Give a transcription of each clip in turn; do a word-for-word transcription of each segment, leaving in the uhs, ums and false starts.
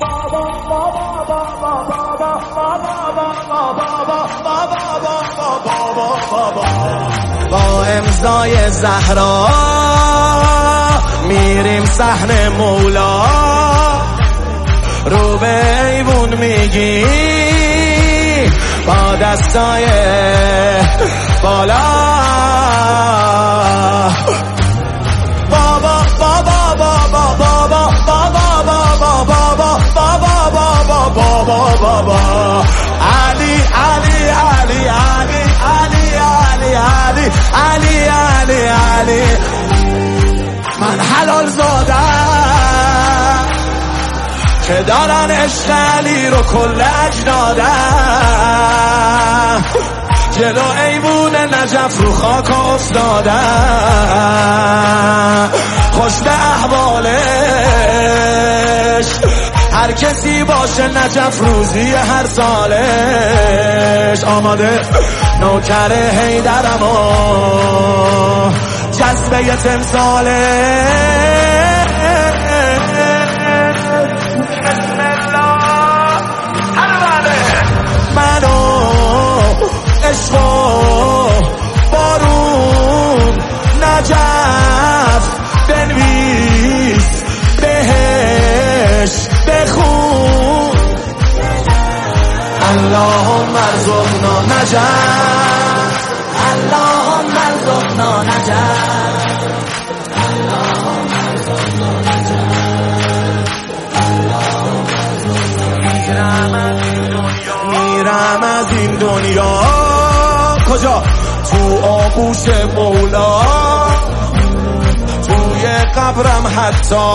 با امضای زهرا میریم صحن مولا، رو به ایوون میگی با دستای بالا. بابا بابا بابا بابا بابا بابا بابا بابا بابا بابا علی علی علی علی علی علی علی علی علی علی من حلال زادم که دارن عشق علی رو کل اجدادم، جلو ایوون نجف رو خاک افتادم، خوش به احوالش هر کسی باشه نجف روزی هر سالش. آماده نوکر حیدرم و جذبه تمثاله. بسم الله منو عشق و بارون نجف بنویس بهش بخون. اللهم ارزقنا نجف، اللهم ارزقنا نجف، اللهم ارزقنا نجف، اللهم ارزقنا نجف. میرم از این دنیا کجا؟ تو آغوش مولا، توی قبرم حتی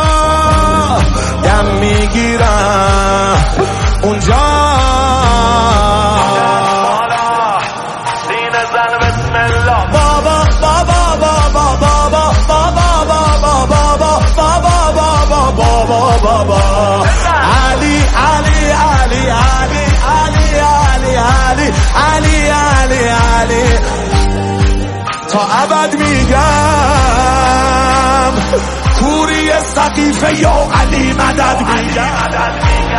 دم میگیرم اونجا. سینه زن بسم الله. بابا بابا بابا بابا بابا بابا بابا بابا بابا بابا بابا علی علی علی علی علی علی علی علی علی علی تا ابد میگم کوری سقیفه یا علی مدد میگم،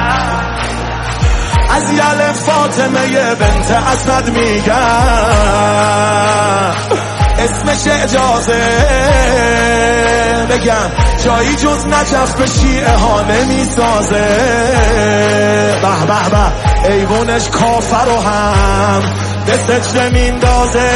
از یل فاطمه بنت اسد میگم، اسمش اجازه بگم جایی جز نجف به شیعه ها نمیسازه. به به به ایوونش کافر رو هم به سجده میندازه.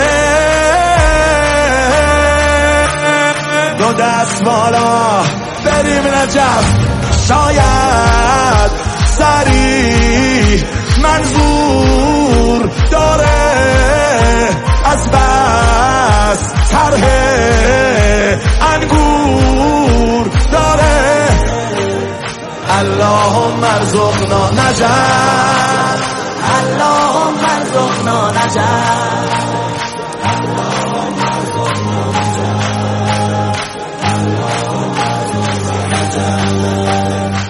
دو دست بالا بریم نجف، شاید سری منظور داره از بس طرح انگور داره. اللهم ارزقنا نجف، اللهم ارزقنا نجف، اللهم ارزقنا نجف، اللهم ارزقنا نجف.